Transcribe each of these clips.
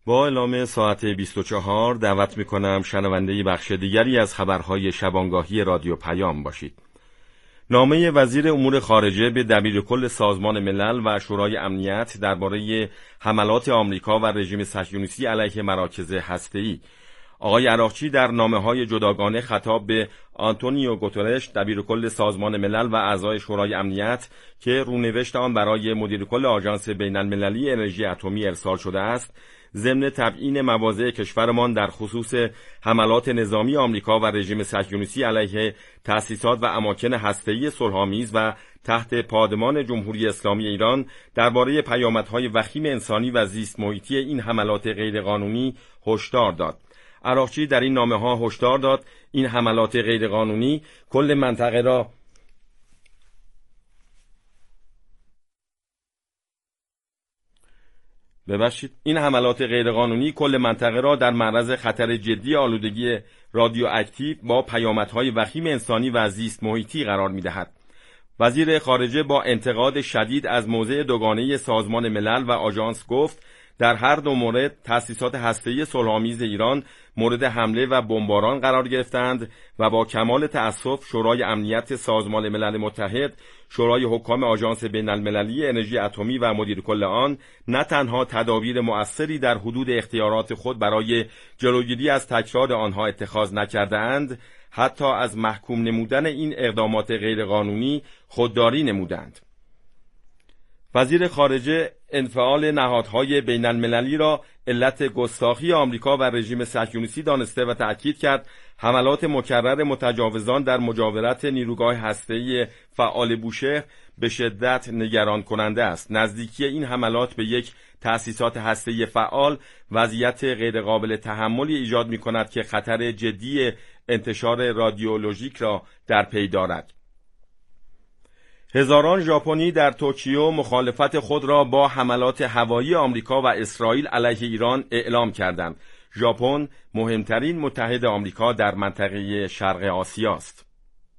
با اعلام ساعت 24 دعوت می‌کنم شنونده بخش دیگری از خبرهای شبانگاهی رادیو پیام باشید. نامه وزیر امور خارجه به دبیرکل سازمان ملل و شورای امنیت درباره حملات آمریکا و رژیم صهیونیستی علیه مراکز هسته‌ای. آقای عراقچی در نامه‌های جداگانه خطاب به آنتونیو گوترش دبیرکل سازمان ملل و اعضای شورای امنیت که رونوشت آن برای مدیرکل آژانس بین‌المللی انرژی اتمی ارسال شده است، ضمن تبیین مواضع کشورمان در خصوص حملات نظامی آمریکا و رژیم صهیونیستی علیه تأسیسات و اماکن هسته‌ای صلح‌آمیز و تحت پادمان جمهوری اسلامی ایران درباره پیامدهای وخیم انسانی و زیست محیطی این حملات غیرقانونی هشدار داد. عراقچی در این نامه‌ها هشدار داد این حملات غیرقانونی کل منطقه را این حملات غیرقانونی کل منطقه را در معرض خطر جدی آلودگی رادیواکتیو با پیامدهای وخیم انسانی و زیست محیطی قرار می‌دهد. وزیر خارجه با انتقاد شدید از موضع دوگانه سازمان ملل و آژانس گفت در هر دو مورد تأسیسات هسته‌ای صلح‌آمیز ایران مورد حمله و بمباران قرار گرفتند و با کمال تأسف شورای امنیت سازمان ملل متحد، شورای حکام آژانس بین‌المللی انرژی اتمی و مدیرکل آن نه تنها تدابیر مؤثری در حدود اختیارات خود برای جلوگیری از تکرار آنها اتخاذ نکرده‌اند، حتی از محکوم نمودن این اقدامات غیرقانونی خودداری نمودند. وزیر خارجه انفعال نهادهای بین‌المللی را علت گستاخی آمریکا و رژیم صهیونیستی دانسته و تأکید کرد حملات مکرر متجاوزان در مجاورت نیروگاه هسته‌ای فعال بوشهر به شدت نگران کننده است. نزدیکی این حملات به یک تأسیسات هسته‌ای فعال وضعیت غیرقابل تحملی ایجاد می‌کند که خطر جدی انتشار رادیولوژیک را در پی دارد. هزاران ژاپنی در توکیو مخالفت خود را با حملات هوایی آمریکا و اسرائیل علیه ایران اعلام کردند. ژاپن مهمترین متحد آمریکا در منطقه شرق آسیا است.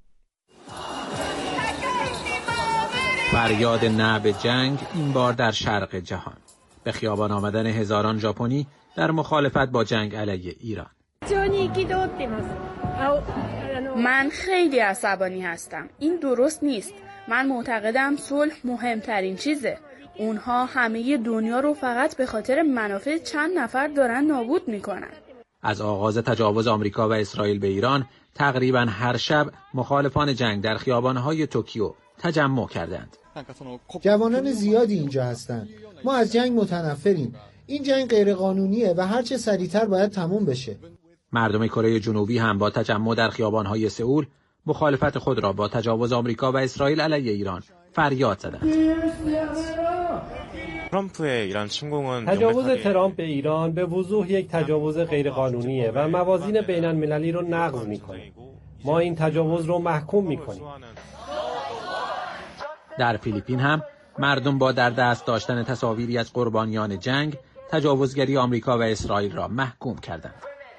فریاد نه به جنگ این بار در شرق جهان. به خیابان آمدن هزاران ژاپنی در مخالفت با جنگ علیه ایران. من خیلی عصبانی هستم. این درست نیست. من معتقدم صلح مهمترین چیزه. اونها همه دنیا رو فقط به خاطر منافع چند نفر دارن نابود میکنن. از آغاز تجاوز آمریکا و اسرائیل به ایران تقریبا هر شب مخالفان جنگ در خیابان‌های توکیو تجمع کردند. جوانان زیادی اینجا هستند. ما از جنگ متنفریم. این جنگ غیرقانونیه و هر چه سریعتر باید تموم بشه. مردم کره جنوبی هم با تجمع در خیابان‌های سئول مخالفت خود را با تجاوز آمریکا و اسرائیل علیه ایران فریاد زدند. تجاوز ترامپ به ایران به وضوح یک تجاوز غیرقانونیه و موازین بین‌المللی رو نقض می‌کنه. ما این تجاوز رو محکوم می‌کنیم. در فیلیپین هم مردم با در دست داشتن تصاویری از قربانیان جنگ تجاوزگری آمریکا و اسرائیل را محکوم کردند.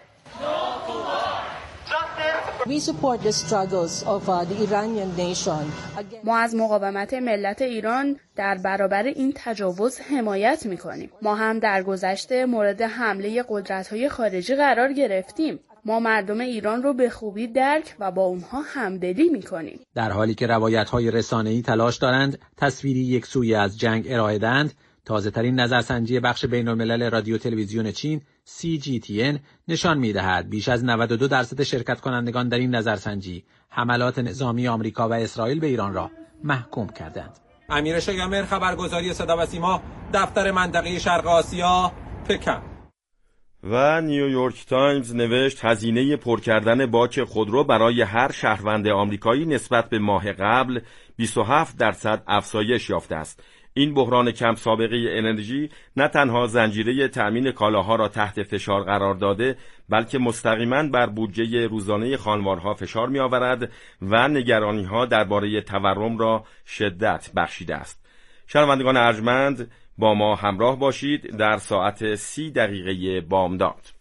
ما از مقاومت ملت ایران در برابر این تجاوز حمایت می‌کنیم. ما هم در گذشته مورد حمله قدرت‌های خارجی قرار گرفتیم. ما مردم ایران رو به خوبی درک و با اونها همدلی می‌کنیم. در حالی که روایت‌های رسانه‌ای تلاش دارند تصویری یکسویه از جنگ ارائه دهند، تازه‌ترین نظرسنجی بخش بین‌الملل رادیو تلویزیون چین CGTN نشان می‌دهد بیش از 92% شرکت کنندگان در این نظرسنجی حملات نظامی آمریکا و اسرائیل به ایران را محکوم کردند. امیر شیامر، خبرگزاری صدا و سیما، دفتر منطقه شرق آسیا، پکن. و نیویورک تایمز نوشت هزینه پر کردن باک خودرو برای هر شهروند آمریکایی نسبت به ماه قبل 27% افزایش یافته است. این بحران کم سابقه انرژی نه تنها زنجیره تأمین کالاها را تحت فشار قرار داده، بلکه مستقیما بر بودجه روزانه خانوارها فشار می‌آورد و نگرانی‌ها درباره تورم را شدت بخشیده است. شنوندگان ارجمند، با ما همراه باشید در ساعت 30 دقیقه بامداد.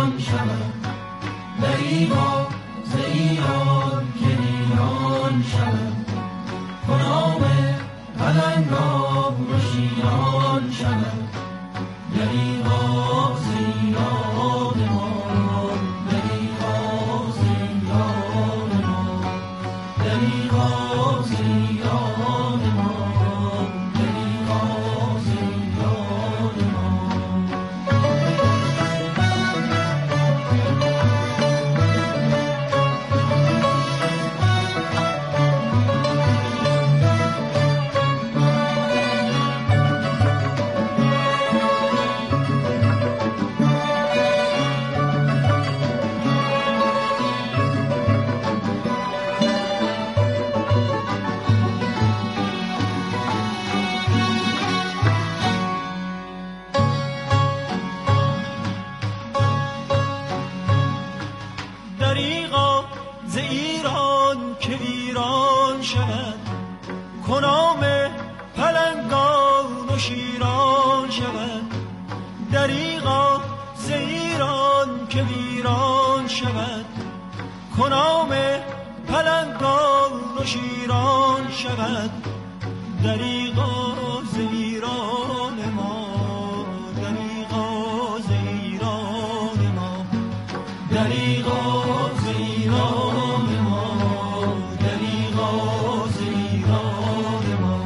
ایران شود، دریغا ز ایران که ویران شود، کنام پلنگان و شیران شود، دریغا ز ایران ما، دریغا ز ایران ما، دریغا ز ایران ما، دریغا ز ایران ما. دریغا ز ایران که ویران شود، کنام پلنگان و شیران شود، دریغا ز ایران که ویران شود، کنام پلنگان و شیران شود، دریغا ز ایران ما، دریغا ز ایران ما، دریغا ز ایران ما، دریغا ز ایران ما.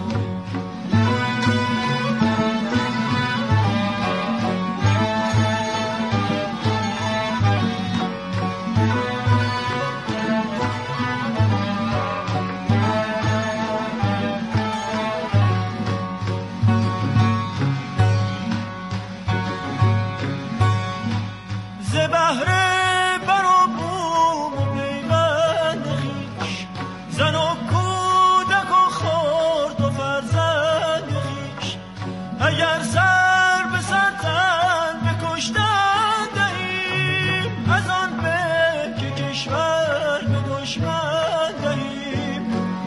ز بهر بر و بوم و پیوند خویش، زن و کودک و خرد و فرزند خویش، اگر سر به سر تن به کشتن دهیم، از آن به که کشور به دشمن دهیم.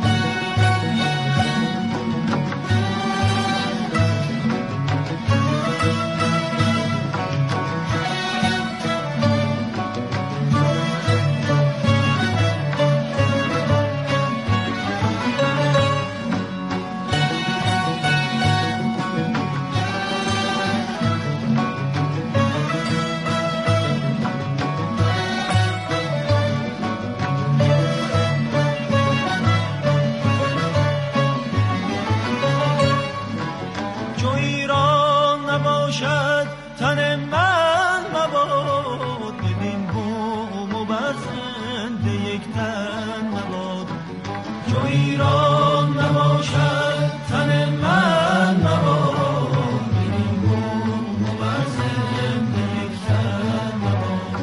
چو ایران نباشد تن من مباد، ببین بوم و بر زنده یک تن مباد. چو ایران نباشد تن من مباد، ببین بوم و بر زنده یک تن مباد.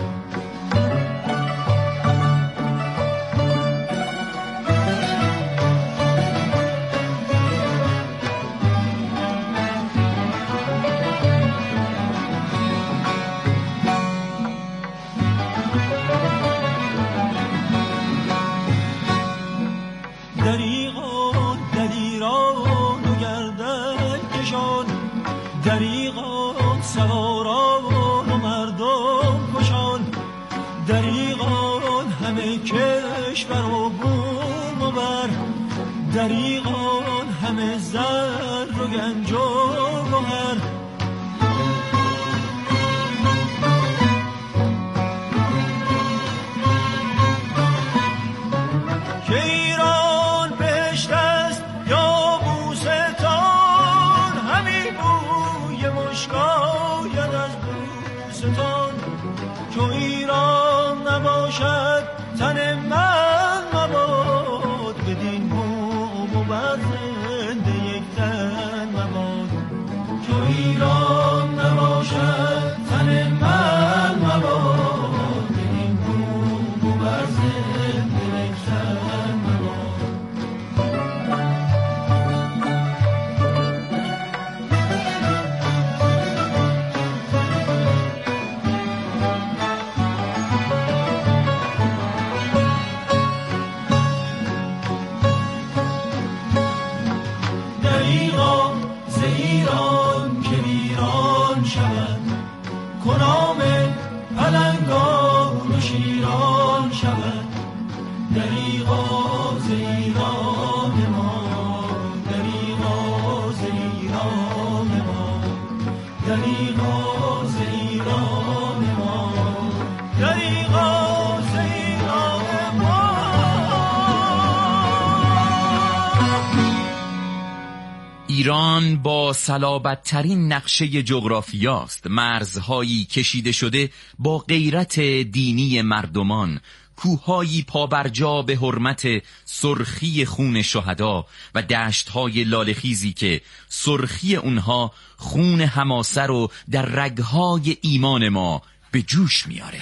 دریغا دلیران و گردن کشان، دریغا سواران و مردم کشان، دریغا همه کشور و بوم و بر، دریغا همه زر و گنج و گوهر. که ایران بهشت است یا بوستان، همی بوی مشک آید از بوستان. چو ایران نباشد تن من مباد، بدین بوم و بر زنده یک تن مباد. چو ایران نباشد تن من مباد، بدین بوم و بر زنده یک تن مباد. شیران شود دریغا ز ایران ما، دریغا ز ایران ما، دریغا ز ایران ما، دریغا ز ایران ما. ایران با صلابت‌ترین نقشه جغرافیاست، مرزهایی کشیده شده با غیرت دینی مردمان، کوههایی پابرجا به حرمت سرخی خون شهدا و دشت‌های لاله‌خیزی که سرخی اونها خون حماسه رو در رگ‌های ایمان ما به جوش میاره.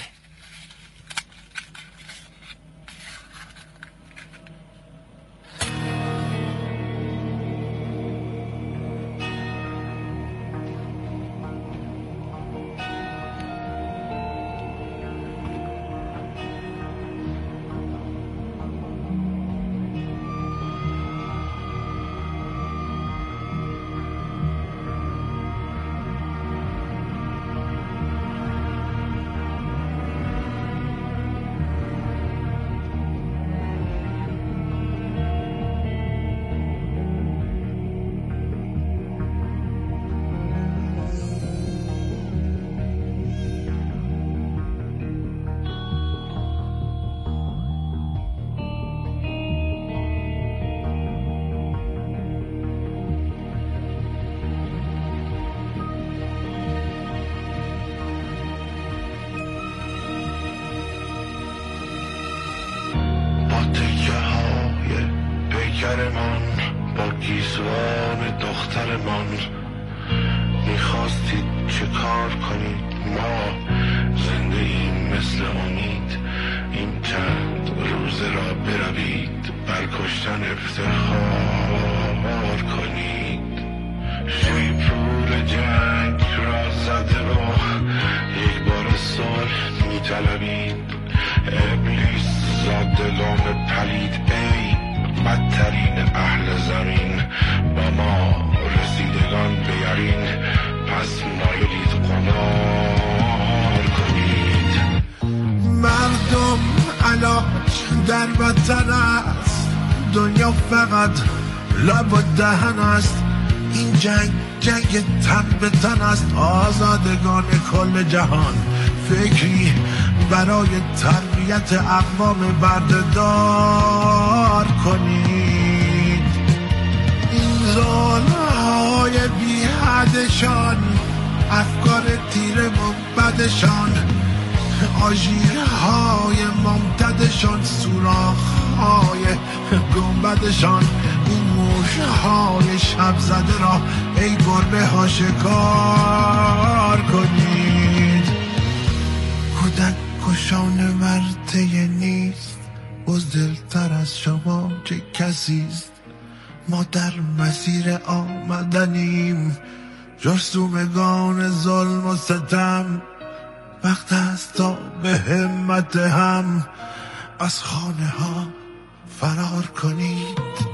با گیسوان دخترمان میخواستید چه کار کنید؟ ما زنده ایم مثل امید، این چند روز را بروید بر کشتن افتخار کنید. شیپور جنگ را زده رو یک بار صلح میطلبید. ابلیس زادگان پلید ای بدترین اهل زمین، با ما رسیدگان بیارین، پس مایلید قمار کنید. مردم علاج در وطن است، دنیا فقط لب و دهن است. این جنگ تن به تن است، آزادگان کل جهان فکری برای تربیت اقوام بردهدار کنید. این ظلم‌های بی حدشان، افکار تیر مبدشان، آژیرهای ممتدشان، سوراخ‌های گنبدشان، این موشهای شب زده را ای گربه ها شکار کنید. کودک کشان ورطه نیست، بزدلتر از شما چه کسیست. ما در مسیر آمدنیم، جرثومگان ظلم و ستم. وقت است تا به همت هم از خانه ها فرار کنید.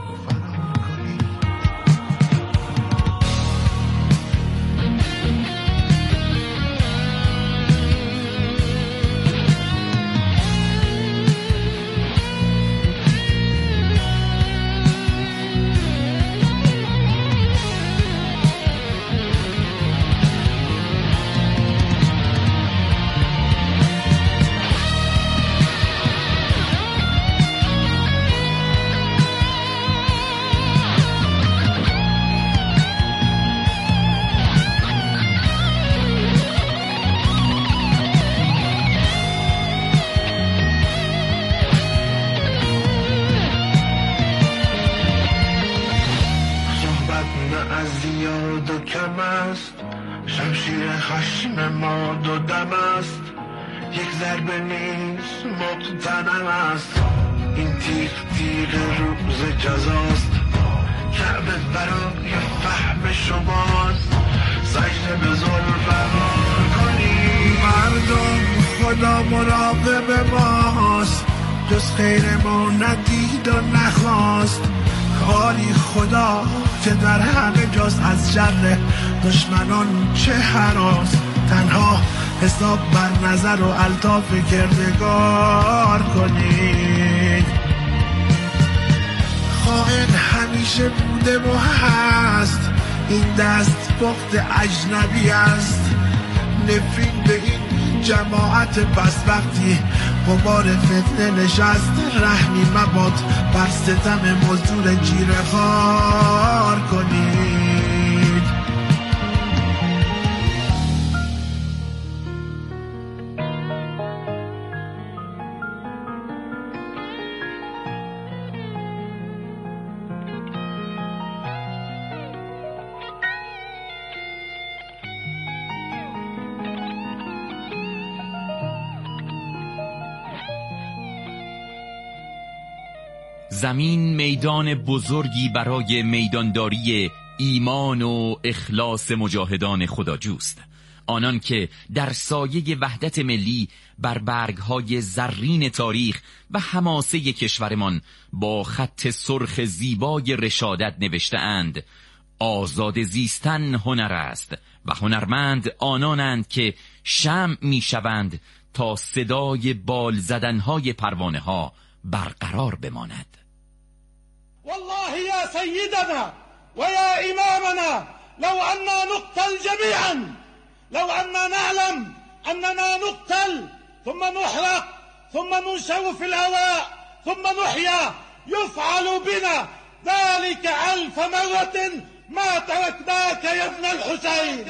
شمشیر خشم ما دو دم است، یک ضربه نیست مقتنم است. این تیغ روز جزاست، کعبه برای فهم شماست. سجده به ظلم کنید. مردم خدا مراقب ماست، جز خیر ما ندید و نخواست. کاری خدا که در همه جاست، از شر دشمنان چه هراس. تنها حساب بر نظر و الطاف کردگار کنید. خائن همیشه بوده و هست، این دست پخت اجنبی است. نفرین به این جماعت بس وقتی غبار فتنه نشست، رحمی مباد بر ستم مزدور جیره خار کنید. زمین میدان بزرگی برای میدانداری ایمان و اخلاص مجاهدان خداجوست، آنان که در سایه وحدت ملی بر برگهای زرین تاریخ و حماسه کشورمان با خط سرخ زیبای رشادت نوشته اند: آزاد زیستن هنر است و هنرمند آنانند که شمع میشوند تا صدای بال زدنهای پروانه ها برقرار بماند. والله يا سيدنا ويا إمامنا لو أننا نقتل جميعا، لو أننا نعلم أننا نقتل ثم نحرق ثم ننشو في الهواء ثم نحيا يفعل بنا ذلك 1000 مرة ما تركناك يا ابن الحسين.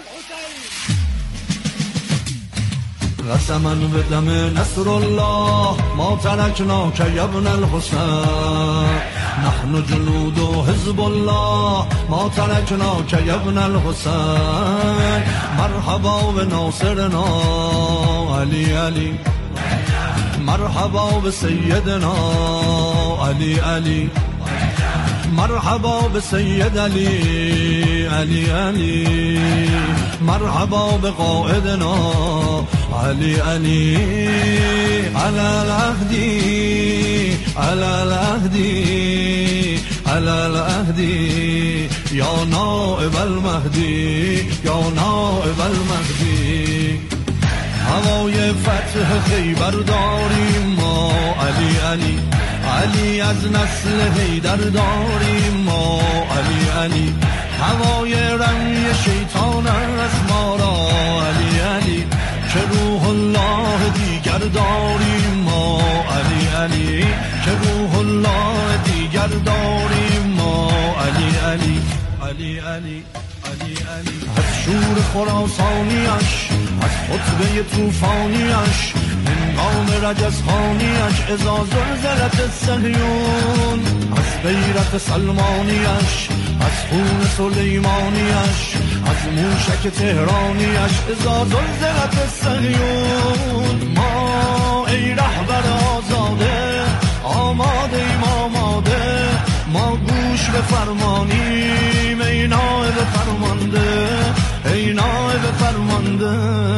قسما بدم نصر الله ما تركناك يا ابن الحسين، نحن جنود حزب الله ما تركناك يا ابن الحسين. مرحبا بناصرنا علي علي، مرحبا بسيدنا علي علي، مرحبا بسيد علي علي علي، مرحبا بقائدنا علي علي. على العهدي على العهدي على العهدي يا نائب المهدي يا نائب المهدي. هوای فتح خیبر داریم ما علی علی، علی از نسل حیدر داریم ما علی علی. هوای رمی شیطان از ما را علی علی، که روح الله دیگر داریم ما علی علی، که روح الله دیگر داریم ما علی علی علی علی علی علی. از شور خراسانیش، از خطبه توفانیش، هنگام رجزخانیش، ازا زلزلت صهیون، از غیرت سلمانیش، از خون سلیمانیش، از موشک تهرانیش، ازا زلزلت صهیون. ما ای رهبر آزاده آماده ایم آماده، ما گوش به فرمانیم ای نائب فرمانده ای نائب فرمانده.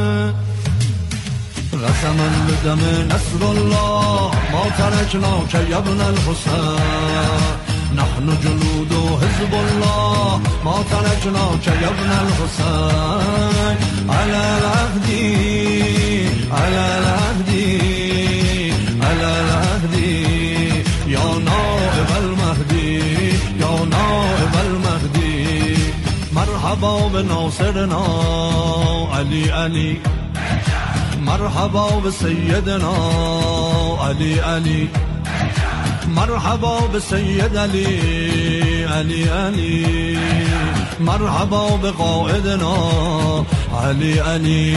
قسما بدم نصر الله ما تركناك يا ابن الحسين، نحن جنود حزب الله ما تركناك يا ابن الحسين. على العهدي على العهدي على العهدي يا نائب المهدي يا نائب المهدي. مرحبا بناصرنا علي علي، مرحبا بسيدنا علي علي، مرحبا بسيد علي علي علي، مرحبا بقائدنا علي علي.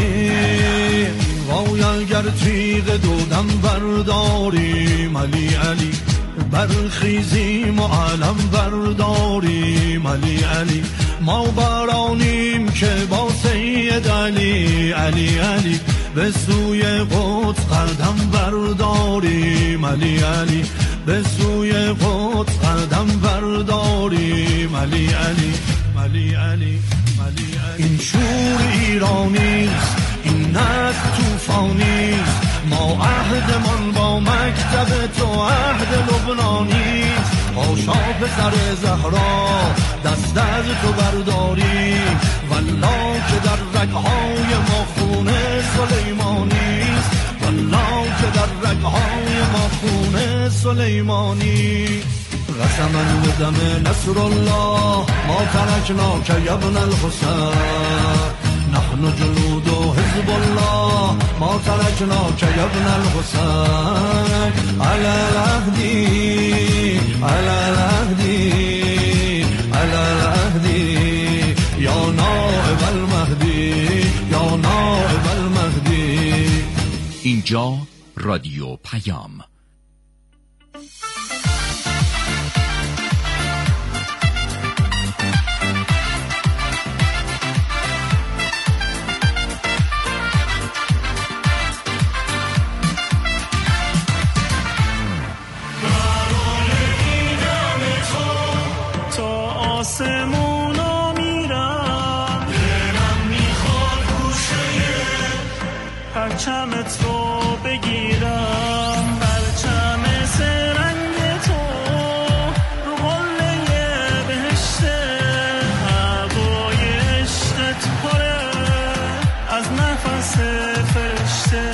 وای گر تیغ دودم برداریم علی علی، برخیزیم و علم برداریم علی علی. ما بارانیم که با سید علی علی علی، به سوی قدس قدم برداریم علی علی، به سوی قدس قدم برداریم علی علی علی علی علی. این شور ایرانیست، این نسل توفانیست، ما عهدمان با مکتب تو عهد لبنانیست. پاشا پسر زهرا دست از تو برداری والله که در رگهای ما خون سلیمانیست والله که در رگهای ما خون سلیمانی قسما بدم نصر الله ما ترکناک یا ابن الحسین نحن جنود حزب الله ما ترکناک یا ابن الحسین علی العهدی علی العهدی علی العهدی یا نائب المهدی یا نائب المهدی. اینجا رادیو پیام. آسمونا میرم دلم میخواد گوشه پرچمت رو بگیرم پرچم سرنگ تو رو قله بهشته هوای عشقت پره از نفس فرشته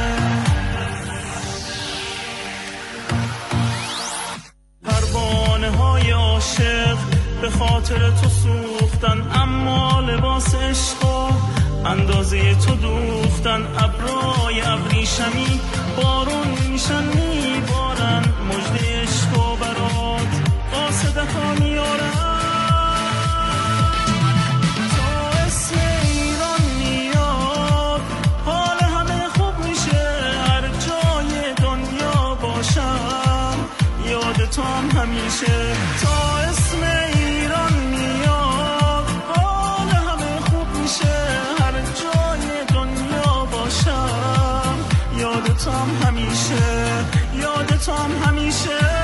پروانه های عاشق به خاطر تو سوختن اما لباس عشق اندازه تو دوختن ابرای ابریشمی بارون میشن میبارن مژده عشق و برات قاصدک ها میارن تا اسم ایران میاد حال همه خوب میشه هر جای دنیا باشم یاد تو هم همیشه تا اسم ایران میاد حال همه خوب میشه هر جای دنیا باشم یادتم همیشه یادتم همیشه.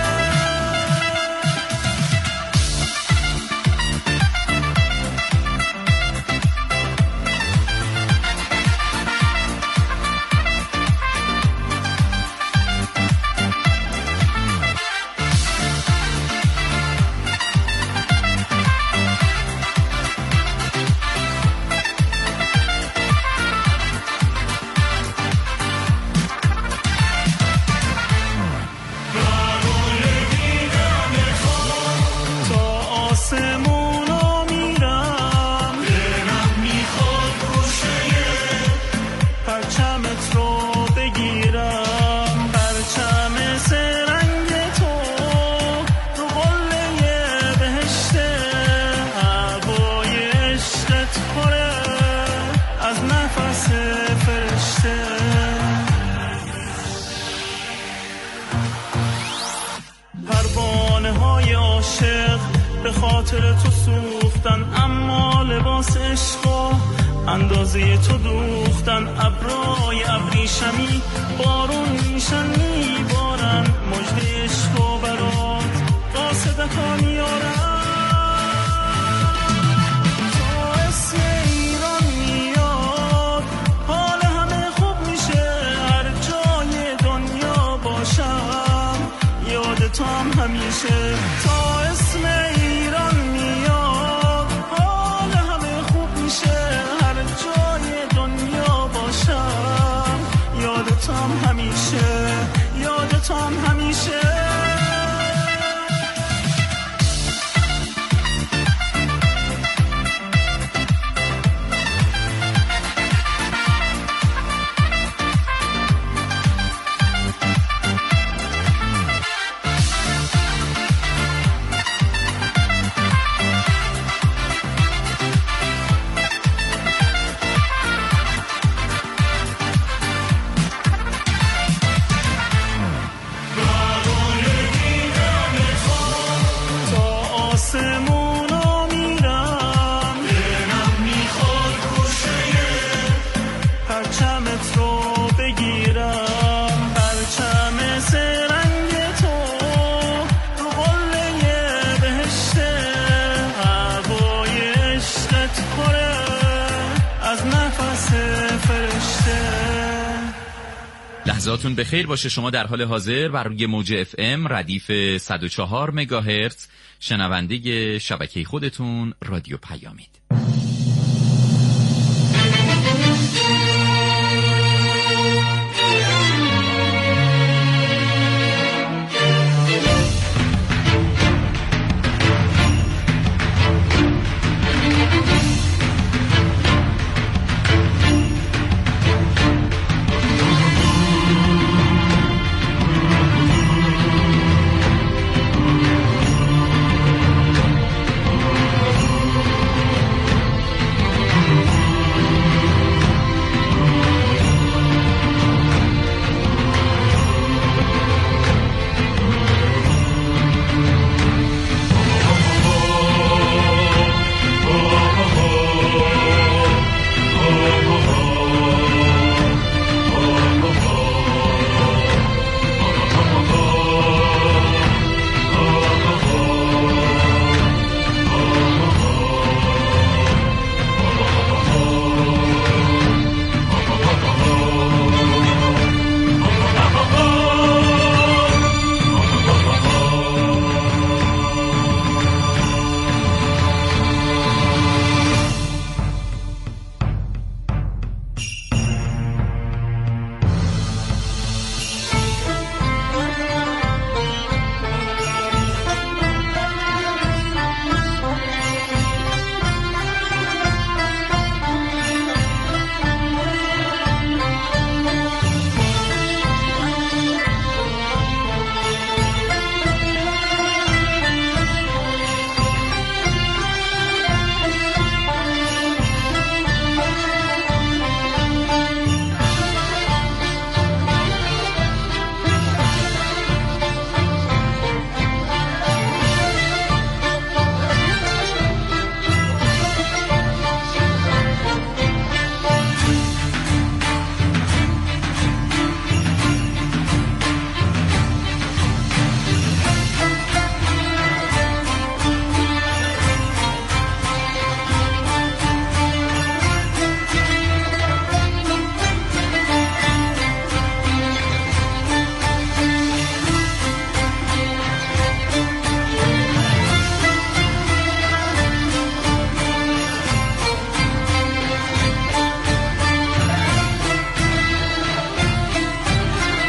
خاطر تو سوختن اما لباس عشق اندازه تو دوختن ابرای ابریشمی بارون میشن میبارن مژده عشق و برات قاصدک ها میارن تا اسم ایران میاد حال همه خوب میشه هر جای دنیا باشم یادتم همیشه تا اسم ایران میاد حال همه خوب میشه هر جای دنیا باشم یادتم همیشه یادتم همیشه. برای لحظاتون بخیر باشه. شما در حال حاضر بر روی موج FM ردیف 104 مگاهرتز شنونده شبکه خودتون رادیو پیامید.